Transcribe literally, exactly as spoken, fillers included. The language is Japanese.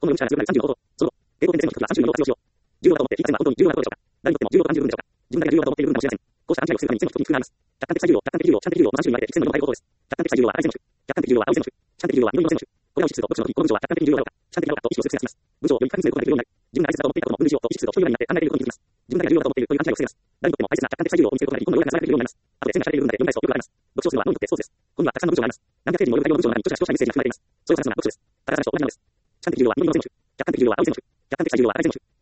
このよん者がじゅうなな、さんじゅうのこと、その後、平行点で線の比較はさんじゅうよん度を活用しよう。重要だと思って言いたいのは本当に重要なことでしょうか。誰にとっても重要と感じる部分でしょうか。自分だけが重要だと思っている部分かもしれません。こうした勘違いをするために線の一つに工夫があります。客観的最重要、客観的重要、客観的重要のさん種類に分けて線のよんの配合法です。客観的最重要は赤い線の種。客観的重要は青い線の種。主観的重要は緑色の線の種。これらを意識すると、読書の時、この文章は客観的に重要だろうか、主観的なのかと意識をする癖がつきます。文章をより確実に読むことができるようになり、自分が大切だと思っていたことも分類しようと意識すると、そういうようになって考えていることに気づきます。自分だけが重要だと思っているという勘違いを防げます。誰にとっても大切な客観的最重要を見つけることができ、今のような流れができるようになります。後で線が書かれている部分だけ読み返すとよくわかります。読書をするのは脳にとってスポーツです。ここにはたくさんの文章があります。何百ページにも及ぶ大量の文章の中に著者が主張したいメッセージが含まれています。それを探すのが読書です。ただしと同じなのです。主観的重要は緑色の線の種。客観的重要は青い線の種。客観的最重要は赤い線の種。